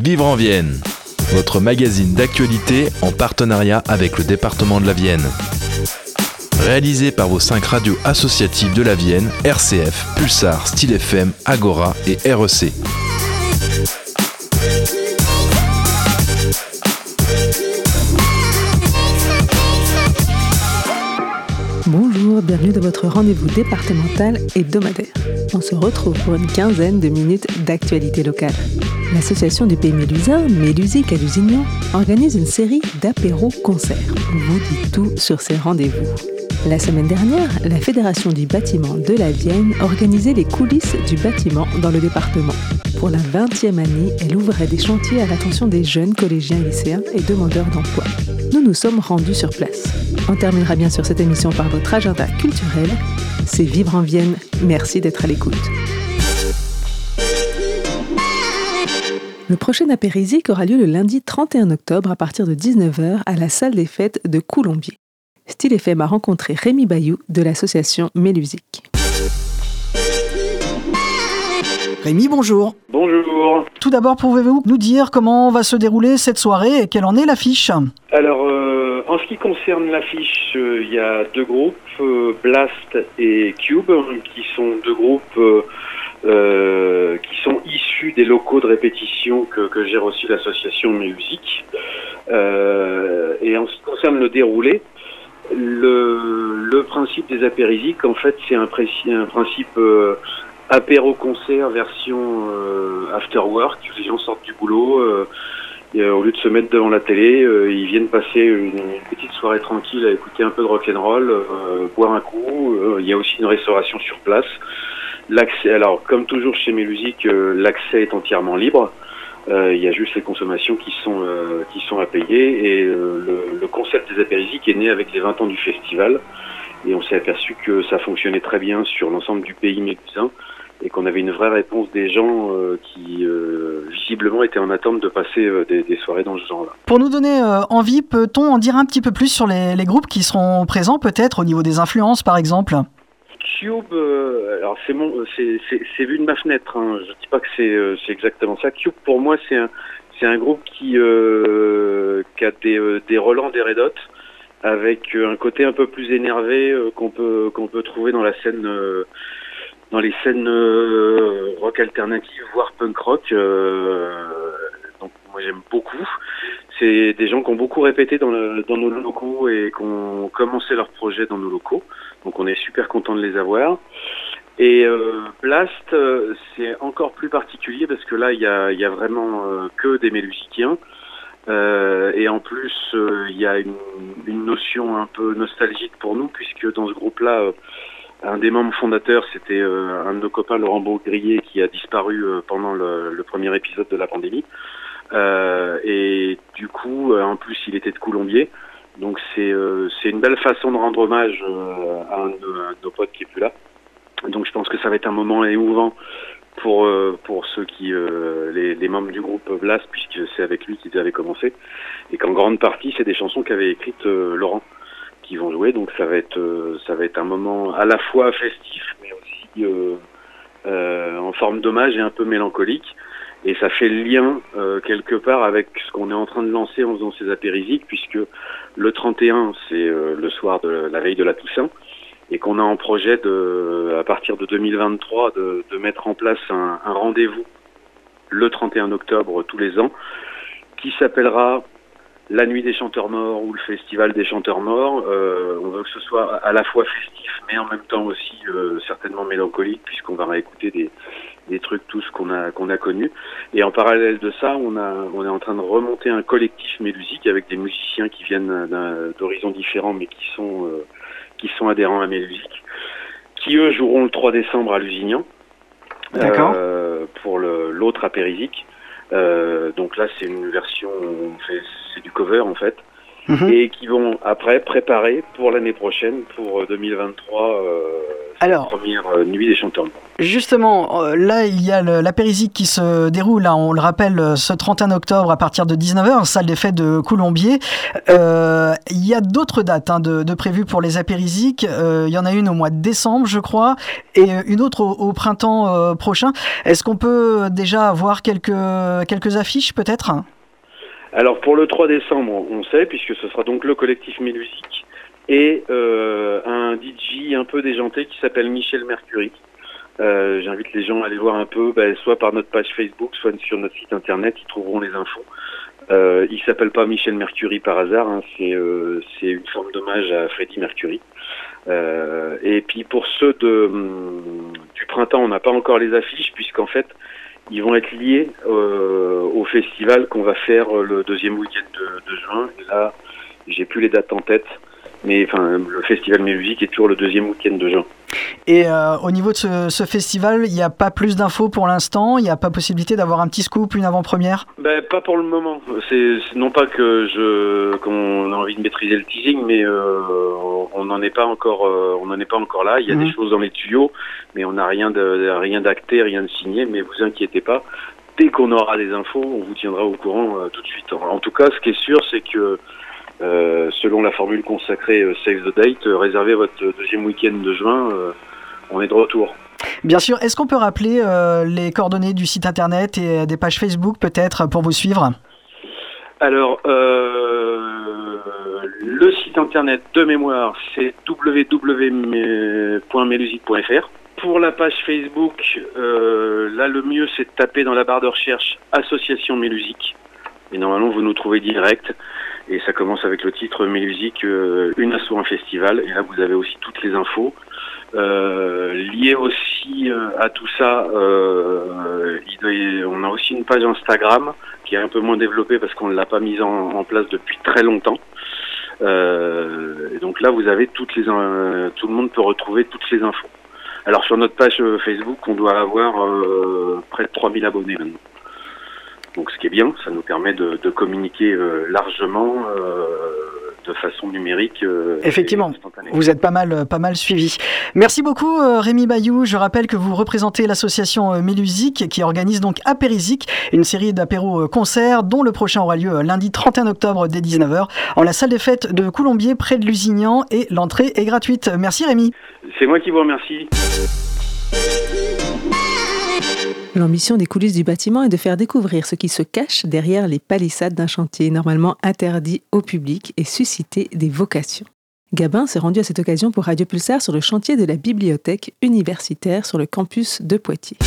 Vivre en Vienne, votre magazine d'actualité en partenariat avec le département de la Vienne. Réalisé par vos 5 radios associatives de la Vienne, RCF, Pulsar, Style FM, Agora et REC. Bonjour, bienvenue dans votre rendez-vous départemental hebdomadaire. On se retrouve pour une quinzaine de minutes d'actualité locale. L'association du Pays Mélusin, Mélusique à Lusignan, organise une série d'apéros-concerts. On vous dit tout sur ces rendez-vous. La semaine dernière, la Fédération du bâtiment de la Vienne organisait les coulisses du bâtiment dans le département. Pour la 20e année, elle ouvrait des chantiers à l'attention des jeunes collégiens, lycéens et demandeurs d'emploi. Nous nous sommes rendus sur place. On terminera bien sûr cette émission par votre agenda culturel. C'est Vivre en Vienne. Merci d'être à l'écoute. Le prochain apérizique aura lieu le lundi 31 octobre à partir de 19h à la salle des fêtes de Coulombiers. Style FM a rencontré Rémi Bayou de l'association Mélusique. Rémi, bonjour. Bonjour. Tout d'abord, pouvez-vous nous dire comment va se dérouler cette soirée et quelle en est l'affiche ? Alors, en ce qui concerne l'affiche, il y a deux groupes, Blast et Cube, qui sont deux groupes qui sont issus des locaux de répétition que gère aussi l'association Mélusique. Et en ce qui concerne le déroulé, le principe des apériziques, en fait, c'est un principe apéro-concert version after work. Les gens sortent du boulot, et, au lieu de se mettre devant la télé, ils viennent passer une petite soirée tranquille à écouter un peu de rock'n'roll, boire un coup. Il y a aussi une restauration sur place. L'accès, alors comme toujours chez Mélusique, l'accès est entièrement libre. Il y a juste les consommations qui sont à payer, et le concept des apériziques est né avec les 20 ans du festival, et on s'est aperçu que ça fonctionnait très bien sur l'ensemble du pays mélusin et qu'on avait une vraie réponse des gens qui visiblement étaient en attente de passer des soirées dans ce genre-là. Pour nous donner envie, peut-on en dire un petit peu plus sur les groupes qui seront présents, peut-être au niveau des influences par exemple ? Cube, alors c'est vu de ma fenêtre, hein. Je dis pas que c'est exactement ça. Cube, pour moi, c'est un groupe qui a des Roland, des Red Hot, avec un côté un peu plus énervé qu'on peut trouver dans la scène, dans les scènes rock alternative, voire punk rock. Donc moi j'aime beaucoup. C'est des gens qui ont beaucoup répété dans nos locaux et qui ont commencé leur projet dans nos locaux. Donc on est super content de les avoir. Et Blast, c'est encore plus particulier parce que là il y a vraiment que des mélusiciens. Et en plus il y a une notion un peu nostalgique pour nous, puisque dans ce groupe-là, un des membres fondateurs, c'était un de nos copains, Laurent Beaugrier, qui a disparu pendant le premier épisode de la pandémie. Et du coup, en plus, il était de Coulombiers. Donc c'est une belle façon de rendre hommage à un de nos potes qui est plus là. Donc je pense que ça va être un moment émouvant pour ceux qui les membres du groupe Blast, puisque c'est avec lui qu'ils avaient commencé, et qu'en grande partie c'est des chansons qu'avait écrites Laurent qui vont jouer. Donc ça va être un moment à la fois festif mais aussi en forme d'hommage et un peu mélancolique. Et ça fait le lien quelque part avec ce qu'on est en train de lancer en faisant ces apériziques, puisque le 31, c'est le soir de la veille de la Toussaint, et qu'on a en projet à partir de 2023 de mettre en place un rendez-vous le 31 octobre tous les ans, qui s'appellera la Nuit des Chanteurs Morts ou le Festival des Chanteurs Morts. On veut que ce soit à la fois festif, mais en même temps aussi certainement mélancolique, puisqu'on va réécouter des trucs tous qu'on a connus. Et en parallèle de ça, on est en train de remonter un collectif Mélusique avec des musiciens qui viennent d'horizons différents, mais qui sont adhérents à Mélusique, qui eux joueront le 3 décembre à Lusignan. D'accord. Pour l'autre apérizique. Donc là, c'est une version, c'est du cover en fait. et qui vont après préparer pour l'année prochaine, pour 2023, Alors, première nuit des chanteurs. justement, là, il y a l'apérizique qui se déroule, là, on le rappelle, ce 31 octobre à partir de 19h, salle des fêtes de Coulombiers. Il y a d'autres dates de prévues pour les apériziques. Il y en a une au mois de décembre, je crois, et une autre au printemps prochain. Est-ce qu'on peut déjà avoir quelques affiches, peut-être ? Alors pour le 3 décembre, on sait, puisque ce sera donc le collectif Mélusique et un DJ un peu déjanté qui s'appelle Michel Mercury. J'invite les gens à aller voir un peu, soit par notre page Facebook, soit sur notre site internet, ils trouveront les infos. Il s'appelle pas Michel Mercury par hasard, c'est une forme d'hommage à Freddie Mercury. Et puis pour ceux du printemps, on n'a pas encore les affiches, puisqu'en fait, ils vont être liés au festival qu'on va faire le deuxième week-end de juin. Et là, j'ai plus les dates en tête, mais enfin, le festival Mélusique est toujours le deuxième week-end de juin. Et au niveau de ce festival, il n'y a pas plus d'infos pour l'instant? Il n'y a pas possibilité d'avoir un petit scoop, une avant-première? Pas pour le moment. C'est non pas qu'on a envie de maîtriser le teasing, mais on n'en est pas encore. On n'en est pas encore là. Il y a des choses dans les tuyaux, mais on n'a rien d'acté, rien de signé. Mais vous inquiétez pas. Dès qu'on aura des infos, on vous tiendra au courant tout de suite. En tout cas, ce qui est sûr, c'est que selon la formule consacrée Save the Date, réservez votre deuxième week-end de juin, on est de retour. Bien sûr. Est-ce qu'on peut rappeler les coordonnées du site internet et des pages Facebook peut-être pour vous suivre? Alors, le site internet de mémoire, c'est www.melusique.fr. Pour la page Facebook, là le mieux c'est de taper dans la barre de recherche Association Mélusique. Et normalement vous nous trouvez direct. Et ça commence avec le titre Mélusique, une asso, un festival. Et là, vous avez aussi toutes les infos. Liées aussi à tout ça, on a aussi une page Instagram qui est un peu moins développée parce qu'on ne l'a pas mise en place depuis très longtemps. Et donc là, vous avez tout le monde peut retrouver toutes les infos. Alors sur notre page Facebook, on doit avoir près de 3000 abonnés maintenant. Donc ce qui est bien, ça nous permet de communiquer largement, de façon numérique. Effectivement, vous êtes pas mal suivi. Merci beaucoup Rémi Bayou. Je rappelle que vous représentez l'association Mélusique qui organise donc Apérizique, une série d'apéros-concerts dont le prochain aura lieu lundi 31 octobre dès 19h en la salle des fêtes de Coulombiers près de Lusignan et l'entrée est gratuite. Merci Rémi. C'est moi qui vous remercie. L'ambition des coulisses du bâtiment est de faire découvrir ce qui se cache derrière les palissades d'un chantier normalement interdit au public et susciter des vocations. Gabin s'est rendu à cette occasion pour Radio Pulsar sur le chantier de la bibliothèque universitaire sur le campus de Poitiers.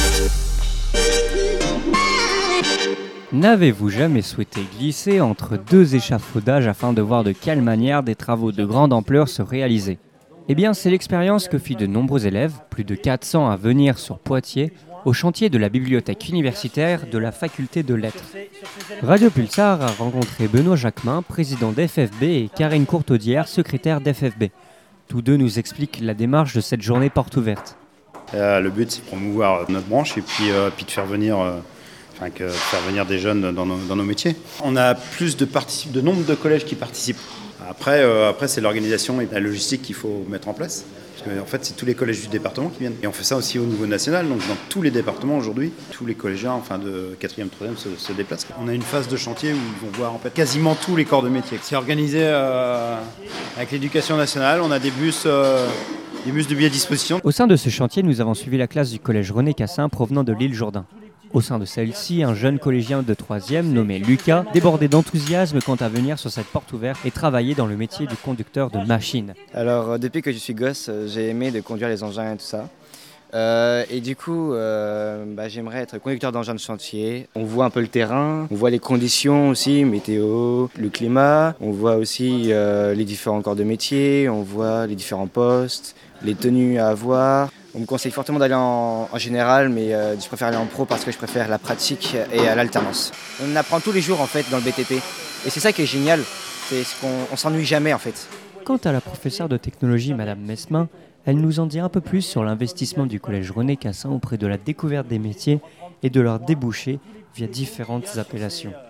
N'avez-vous jamais souhaité glisser entre deux échafaudages afin de voir de quelle manière des travaux de grande ampleur se réalisaient? Eh bien, c'est l'expérience que fit de nombreux élèves, plus de 400 à venir sur Poitiers, au chantier de la bibliothèque universitaire de la faculté de lettres. Radio Pulsar a rencontré Benoît Jacquemin, président d'FFB, et Karine Courtaudière, secrétaire d'FFB. Tous deux nous expliquent la démarche de cette journée porte ouverte. Le but, c'est de promouvoir notre branche et puis de faire venir des jeunes dans nos métiers. On a plus de nombre de collèges qui participent. Après c'est l'organisation et la logistique qu'il faut mettre en place. Parce qu'en fait, c'est tous les collèges du département qui viennent. Et on fait ça aussi au niveau national. Donc, dans tous les départements aujourd'hui, tous les collégiens de 4e, 3e se déplacent. On a une phase de chantier où ils vont voir en fait, quasiment tous les corps de métier. C'est organisé avec l'éducation nationale. On a des bus de biais à disposition. Au sein de ce chantier, nous avons suivi la classe du collège René Cassin provenant de l'île Jourdain. Au sein de celle-ci, un jeune collégien de 3e nommé Lucas, débordé d'enthousiasme quant à venir sur cette porte ouverte et travailler dans le métier du conducteur de machine. Alors depuis que je suis gosse, j'ai aimé de conduire les engins et tout ça. Et du coup, j'aimerais être conducteur d'engins de chantier. On voit un peu le terrain, on voit les conditions aussi, météo, le climat. On voit aussi les différents corps de métier, on voit les différents postes, les tenues à avoir. On me conseille fortement d'aller en général, mais je préfère aller en pro parce que je préfère la pratique et l'alternance. On apprend tous les jours en fait dans le BTP. Et c'est ça qui est génial, c'est qu'on s'ennuie jamais en fait. Quant à la professeure de technologie, Madame Mesmin, elle nous en dit un peu plus sur l'investissement du collège René Cassin auprès de la découverte des métiers et de leurs débouchés via différentes appellations.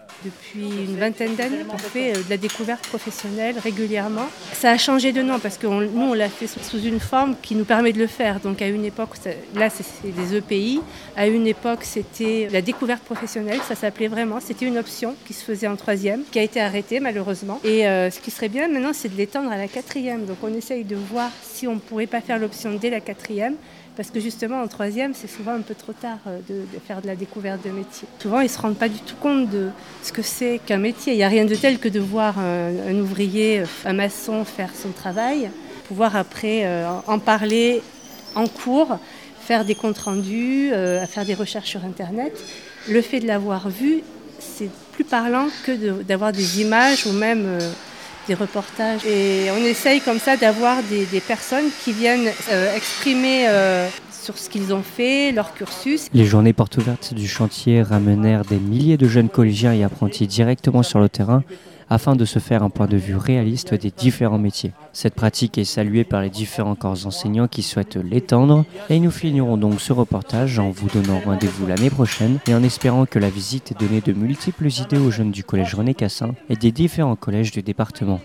Depuis une vingtaine d'années, on fait de la découverte professionnelle régulièrement. Ça a changé de nom parce que nous, on l'a fait sous une forme qui nous permet de le faire. Donc à une époque, là, c'est des EPI. À une époque, c'était la découverte professionnelle. Ça s'appelait vraiment. C'était une option qui se faisait en 3e, qui a été arrêtée malheureusement. Et ce qui serait bien maintenant, c'est de l'étendre à la 4e. Donc on essaye de voir si on ne pourrait pas faire l'option dès la 4e. Parce que justement, en 3e, c'est souvent un peu trop tard de faire de la découverte de métier. Souvent, ils ne se rendent pas du tout compte de ce que c'est qu'un métier. Il n'y a rien de tel que de voir un ouvrier, un maçon faire son travail, pouvoir après en parler en cours, faire des comptes rendus, faire des recherches sur Internet. Le fait de l'avoir vu, c'est plus parlant que d'avoir des images ou même des reportages. Et on essaye comme ça d'avoir des personnes qui viennent exprimer sur ce qu'ils ont fait, leur cursus. Les journées portes ouvertes du chantier ramenèrent des milliers de jeunes collégiens et apprentis directement sur le terrain afin de se faire un point de vue réaliste des différents métiers. Cette pratique est saluée par les différents corps enseignants qui souhaitent l'étendre et nous finirons donc ce reportage en vous donnant rendez-vous l'année prochaine et en espérant que la visite ait donné de multiples idées aux jeunes du collège René Cassin et des différents collèges du département.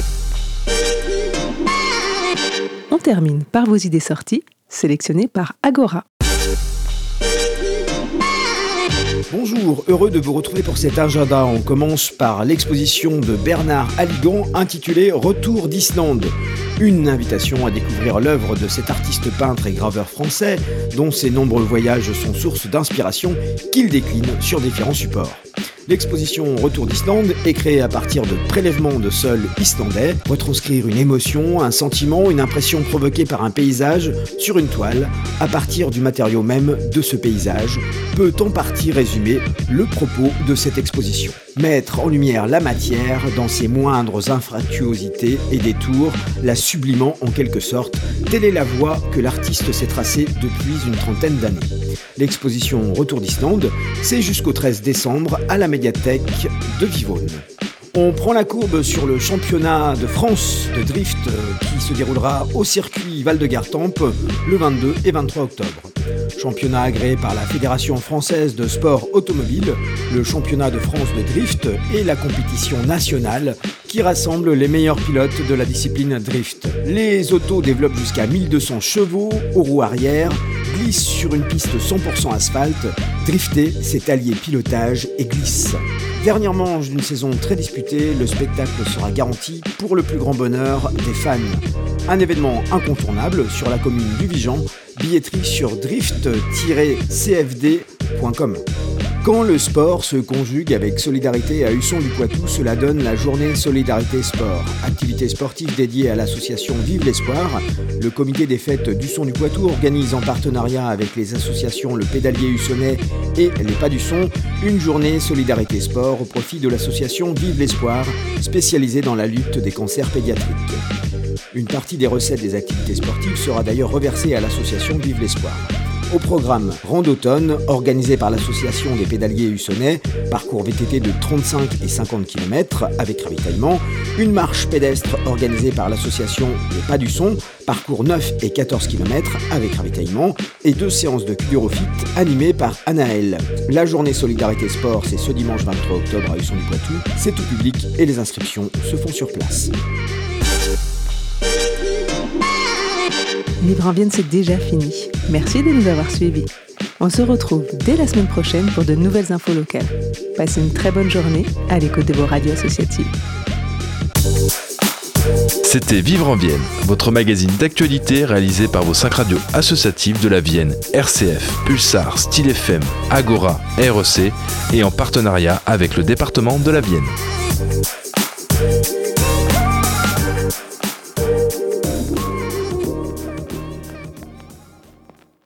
On termine par vos idées sorties, sélectionnées par Agora. Bonjour, heureux de vous retrouver pour cet agenda. On commence par l'exposition de Bernard Aligan intitulée « Retour d'Islande ». Une invitation à découvrir l'œuvre de cet artiste peintre et graveur français dont ses nombreux voyages sont source d'inspiration qu'il décline sur différents supports. L'exposition Retour d'Islande est créée à partir de prélèvements de sol islandais. Retranscrire une émotion, un sentiment, une impression provoquée par un paysage sur une toile, à partir du matériau même de ce paysage, peut en partie résumer le propos de cette exposition. Mettre en lumière la matière dans ses moindres infractuosités et détours, la sublimant en quelque sorte, telle est la voie que l'artiste s'est tracée depuis une trentaine d'années. L'exposition Retour d'Islande, c'est jusqu'au 13 décembre à la médiathèque de Vivonne. On prend la courbe sur le championnat de France de drift qui se déroulera au circuit Val-de-Gartempe le 22 et 23 octobre. Championnat agréé par la Fédération française de sport automobile, le championnat de France de drift est la compétition nationale qui rassemble les meilleurs pilotes de la discipline drift. Les autos développent jusqu'à 1200 chevaux aux roues arrière, glissent sur une piste 100% asphalte. Drifter, c'est allier pilotage et glisse. Dernière manche d'une saison très disputée, le spectacle sera garanti pour le plus grand bonheur des fans. Un événement incontournable sur la commune du Vigan, billetterie sur drift-cfd.com. Quand le sport se conjugue avec solidarité à Husson-du-Poitou, cela donne la journée Solidarité Sport. Activité sportive dédiée à l'association Vive l'Espoir. Le comité des fêtes d'Husson-du-Poitou organise en partenariat avec les associations Le Pédalier Hussonnais et Les Pas du Son une journée Solidarité Sport au profit de l'association Vive l'Espoir, spécialisée dans la lutte des cancers pédiatriques. Une partie des recettes des activités sportives sera d'ailleurs reversée à l'association Vive l'Espoir. Au programme Randautomne, organisé par l'association des pédaliers hussonnais, parcours VTT de 35 et 50 km avec ravitaillement, une marche pédestre organisée par l'association Les Pas du Son, parcours 9 et 14 km avec ravitaillement, et 2 séances de culturofit animées par Anaël. La journée Solidarité Sport, c'est ce dimanche 23 octobre à Husson-du-Poitou, c'est tout public et les inscriptions se font sur place. Vivre en Vienne, c'est déjà fini. Merci de nous avoir suivis. On se retrouve dès la semaine prochaine pour de nouvelles infos locales. Passez une très bonne journée à l'écoute de vos radios associatives. C'était Vivre en Vienne, votre magazine d'actualité réalisé par vos 5 radios associatives de la Vienne, RCF, Pulsar, Style FM, Agora, REC et en partenariat avec le département de la Vienne.